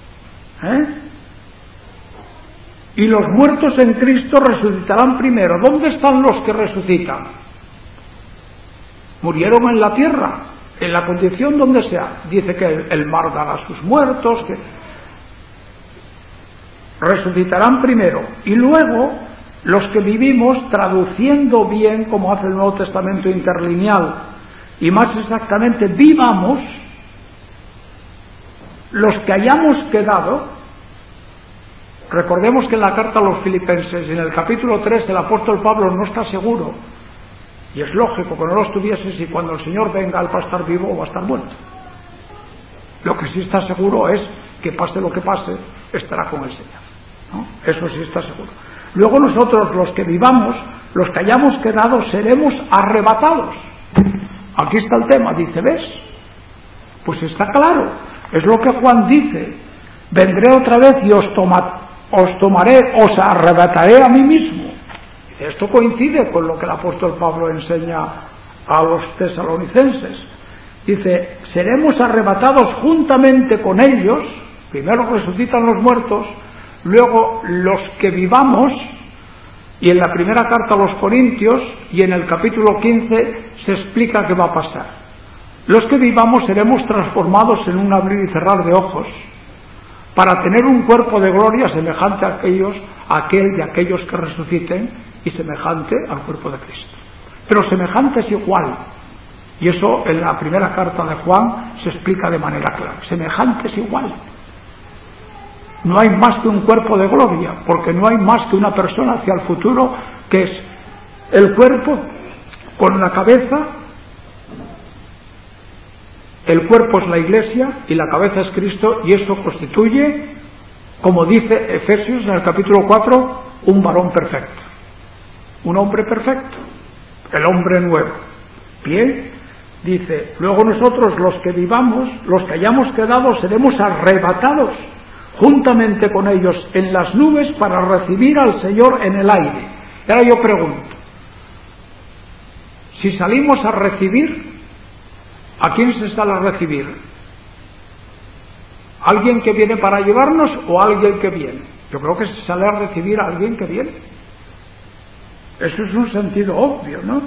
Y los muertos en Cristo resucitarán primero. ¿Dónde están los que resucitan? Murieron en la tierra, en la condición donde sea. Dice que el mar dará a sus muertos, que resucitarán primero. Y luego, los que vivimos, traduciendo bien, como hace el Nuevo Testamento interlineal, y más exactamente, vivamos, los que hayamos quedado. Recordemos que en la carta a los Filipenses, en el capítulo 3, el apóstol Pablo no está seguro, y es lógico que no lo estuviese, si cuando el Señor venga, él va a estar vivo o va a estar muerto. Lo que sí está seguro es que pase lo que pase, estará con el Señor, ¿no? Eso sí está seguro. Luego nosotros, los que vivamos, los que hayamos quedado, seremos arrebatados. Aquí está el tema, dice, ¿ves? Pues está claro, es lo que Juan dice: vendré otra vez y os tomaré, os arrebataré a mí mismo. Esto coincide con lo que el apóstol Pablo enseña a los tesalonicenses. Dice, seremos arrebatados juntamente con ellos. Primero resucitan los muertos, luego los que vivamos, y en la primera carta a los Corintios y en el capítulo 15 se explica qué va a pasar. Los que vivamos seremos transformados en un abrir y cerrar de ojos, para tener un cuerpo de gloria semejante a aquel de aquellos que resuciten, y semejante al cuerpo de Cristo. Pero semejante es igual, y eso en la primera carta de Juan se explica de manera clara. Semejante es igual. No hay más que un cuerpo de gloria, porque no hay más que una persona hacia el futuro, que es el cuerpo con la cabeza. El cuerpo es la Iglesia y la cabeza es Cristo, y eso constituye, como dice Efesios en el capítulo 4, un varón perfecto, un hombre perfecto, el hombre nuevo. Bien, dice, luego nosotros, los que vivamos, los que hayamos quedado, seremos arrebatados juntamente con ellos en las nubes para recibir al Señor en el aire. Y ahora yo pregunto, si salimos a recibir, ¿a quién se sale a recibir? ¿Alguien que viene para llevarnos o alguien que viene? Yo creo que se sale a recibir a alguien que viene. Eso es un sentido obvio, ¿no?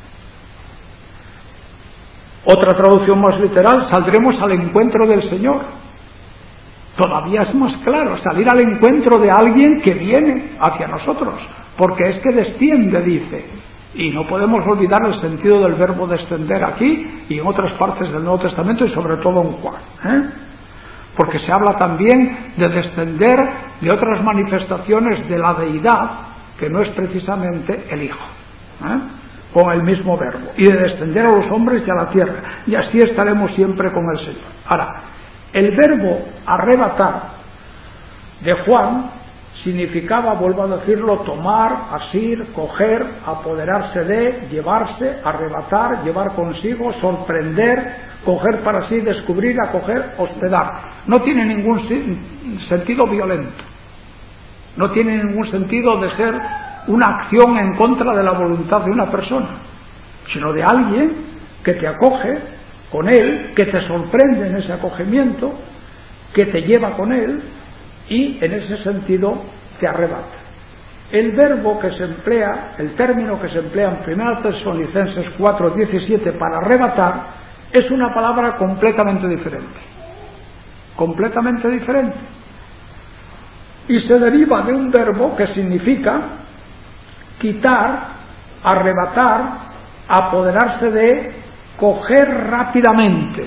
Otra traducción más literal, saldremos al encuentro del Señor. Todavía es más claro, salir al encuentro de alguien que viene hacia nosotros, porque es que desciende, dice. Y no podemos olvidar el sentido del verbo descender aquí y en otras partes del Nuevo Testamento, y sobre todo en Juan, porque se habla también de descender de otras manifestaciones de la deidad, que no es precisamente el Hijo, con el mismo verbo, y de descender a los hombres y a la tierra, y así estaremos siempre con el Señor. Ahora, el verbo arrebatar de Juan significaba, vuelvo a decirlo, tomar, asir, coger, apoderarse de, llevarse, arrebatar, llevar consigo, sorprender, coger para sí, descubrir, acoger, hospedar. No tiene ningún sentido violento, no tiene ningún sentido de ser una acción en contra de la voluntad de una persona, sino de alguien que te acoge con él, que te sorprende en ese acogimiento, que te lleva con él, y en ese sentido te arrebata. El verbo que se emplea, el término que se emplea en 1 Tesalonicenses 4:17 para arrebatar, es una palabra completamente diferente. Completamente diferente. Y se deriva de un verbo que significa quitar, arrebatar, apoderarse de, coger rápidamente.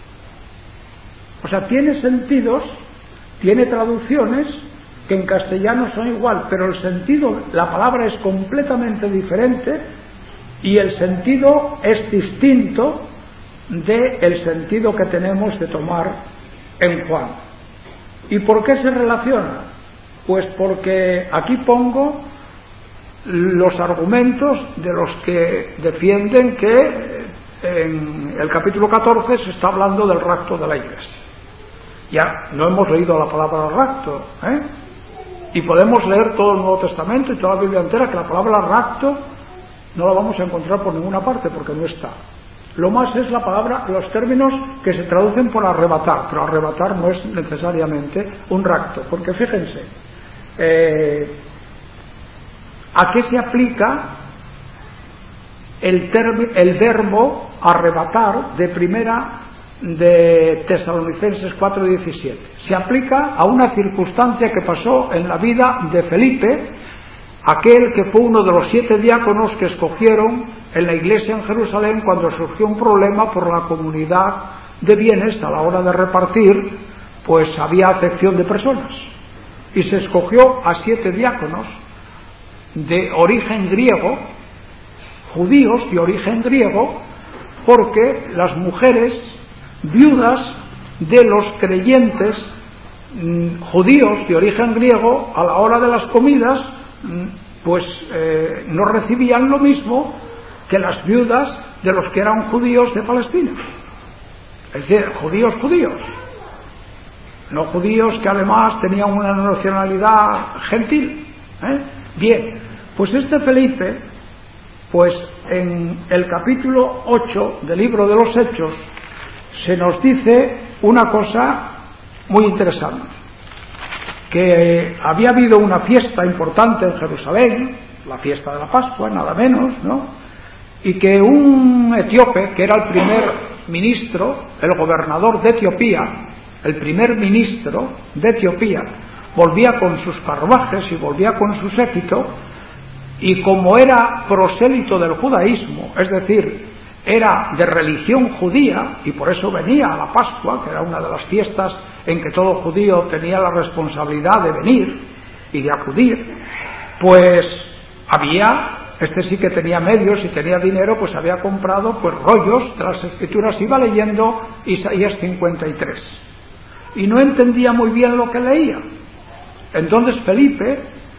O sea, tiene sentidos, tiene traducciones que en castellano son igual, pero el sentido, la palabra es completamente diferente y el sentido es distinto del sentido que tenemos de tomar en Juan. ¿Y por qué se relaciona? Pues porque aquí pongo los argumentos de los que defienden que en el capítulo 14 se está hablando del rapto de la Iglesia. Ya no hemos leído la palabra rapto, y podemos leer todo el Nuevo Testamento y toda la Biblia entera, que la palabra rapto no la vamos a encontrar por ninguna parte porque no está. Lo más es la palabra, los términos que se traducen por arrebatar, pero arrebatar no es necesariamente un rapto, porque fíjense, ¿a qué se aplica el verbo arrebatar de primera de Tesalonicenses 4:17? Se aplica a una circunstancia que pasó en la vida de Felipe, aquel que fue uno de los 7 diáconos que escogieron en la iglesia en Jerusalén cuando surgió un problema por la comunidad de bienes. A la hora de repartir, pues había acepción de personas, y se escogió a 7 diáconos de origen griego, judíos de origen griego, porque las mujeres viudas de los creyentes judíos de origen griego, a la hora de las comidas, pues no recibían lo mismo que las viudas de los que eran judíos de Palestina. Es decir, judíos, no judíos que además tenían una nacionalidad gentil. Bien, pues este Felipe, pues en el capítulo 8 del libro de los Hechos se nos dice una cosa muy interesante, que había habido una fiesta importante en Jerusalén, la fiesta de la Pascua, nada menos, ¿no? Y que un etíope, que era el primer ministro, el gobernador de Etiopía, el primer ministro de Etiopía, volvía con sus carruajes y volvía con su séquito, y como era prosélito del judaísmo, es decir, era de religión judía, y por eso venía a la Pascua, que era una de las fiestas en que todo judío tenía la responsabilidad de venir y de acudir, pues este sí que tenía medios y tenía dinero, pues había comprado pues rollos de las Escrituras, iba leyendo Isaías 53, y no entendía muy bien lo que leía. Entonces Felipe,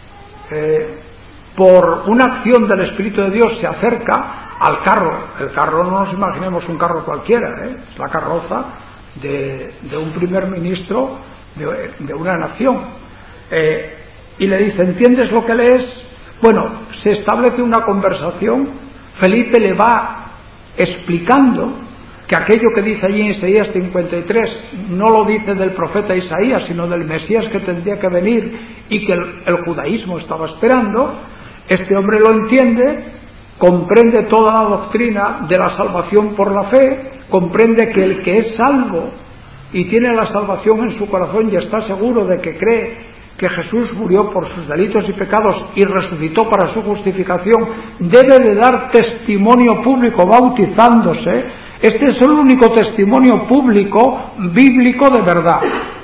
por una acción del Espíritu de Dios, se acerca al carro. El carro, no nos imaginemos un carro cualquiera, es la carroza de un primer ministro de una nación, y le dice: ¿entiendes lo que lees? Bueno, se establece una conversación. Felipe le va explicando que aquello que dice allí en Isaías 53 no lo dice del profeta Isaías, sino del Mesías que tendría que venir y que el judaísmo estaba esperando. Este hombre lo entiende, comprende toda la doctrina de la salvación por la fe, comprende que el que es salvo y tiene la salvación en su corazón y está seguro de que cree que Jesús murió por sus delitos y pecados y resucitó para su justificación, debe de dar testimonio público bautizándose. Este es el único testimonio público bíblico de verdad.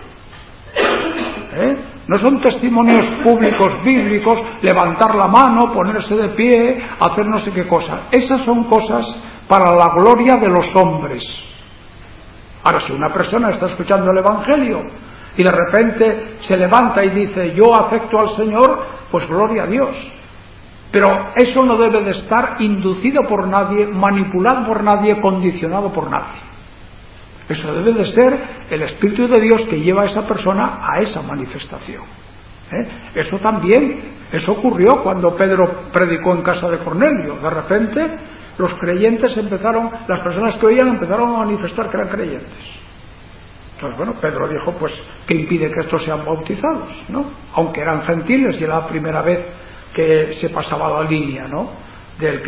No son testimonios públicos bíblicos, levantar la mano, ponerse de pie, hacer no sé qué cosa. Esas son cosas para la gloria de los hombres. Ahora, si una persona está escuchando el Evangelio y de repente se levanta y dice: yo acepto al Señor, pues gloria a Dios. Pero eso no debe de estar inducido por nadie, manipulado por nadie, condicionado por nadie. Eso debe de ser el Espíritu de Dios que lleva a esa persona a esa manifestación. Eso también, eso ocurrió cuando Pedro predicó en casa de Cornelio. De repente los creyentes las personas que oían empezaron a manifestar que eran creyentes. Entonces, bueno, Pedro dijo: pues, ¿qué impide que estos sean bautizados? ¿No? Aunque eran gentiles y era la primera vez que se pasaba la línea, ¿no?, del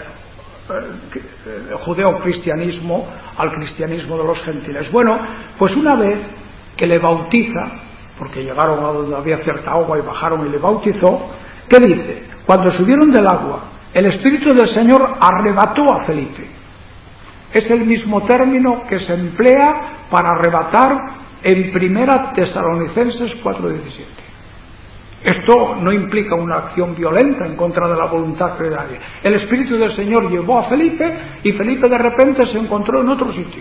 judeo-cristianismo al cristianismo de los gentiles. Bueno, pues una vez que le bautiza, porque llegaron a donde había cierta agua y bajaron y le bautizó, ¿qué dice? Cuando subieron del agua, el Espíritu del Señor arrebató a Felipe. Es el mismo término que se emplea para arrebatar en primera Tesalonicenses 4:17. Esto no implica una acción violenta en contra de la voluntad de nadie. El Espíritu del Señor llevó a Felipe y Felipe de repente se encontró en otro sitio.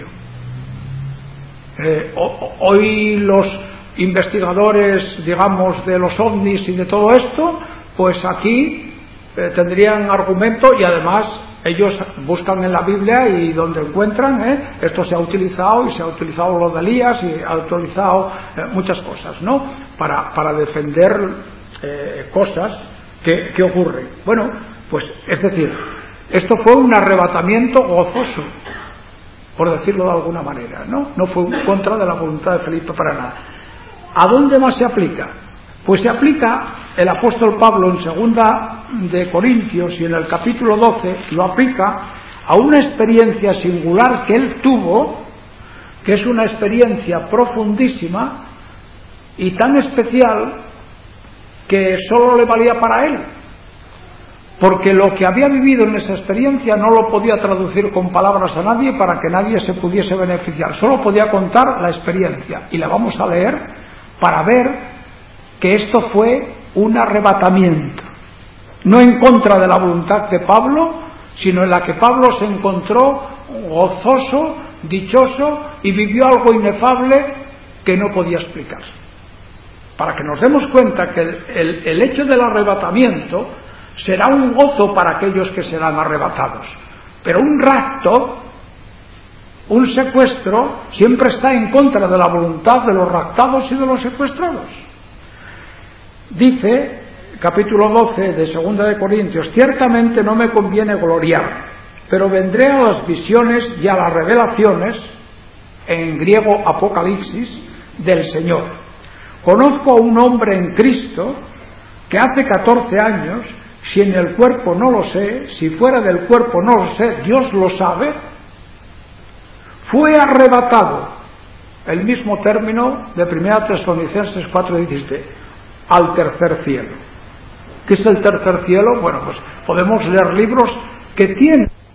Hoy los investigadores, digamos, de los ovnis y de todo esto, pues aquí tendrían argumento, y además ellos buscan en la Biblia y donde encuentran, esto se ha utilizado, y se ha utilizado lo de Elías, y ha utilizado muchas cosas, ¿no? Para defender cosas que ocurren. Bueno, pues es decir, esto fue un arrebatamiento gozoso, por decirlo de alguna manera, ¿no? No fue en contra de la voluntad de Felipe para nada. ¿A dónde más se aplica? Pues se aplica, el apóstol Pablo en 2 de Corintios y en el capítulo 12 lo aplica a una experiencia singular que él tuvo, que es una experiencia profundísima y tan especial que solo le valía para él, porque lo que había vivido en esa experiencia no lo podía traducir con palabras a nadie para que nadie se pudiese beneficiar, solo podía contar la experiencia, y la vamos a leer para ver que esto fue un arrebatamiento, no en contra de la voluntad de Pablo, sino en la que Pablo se encontró gozoso, dichoso, y vivió algo inefable que no podía explicar. Para que nos demos cuenta que el hecho del arrebatamiento será un gozo para aquellos que serán arrebatados, pero un rapto, un secuestro, siempre está en contra de la voluntad de los raptados y de los secuestrados. Dice, capítulo 12 de 2 de Corintios: ciertamente no me conviene gloriar, pero vendré a las visiones y a las revelaciones, en griego apocalipsis, del Señor. Conozco a un hombre en Cristo que hace 14 años, si en el cuerpo no lo sé, si fuera del cuerpo no lo sé, Dios lo sabe, fue arrebatado, el mismo término de 1 Tesalonicenses 4:17, al tercer cielo. ¿Qué es el tercer cielo? Bueno, pues podemos leer libros que tienen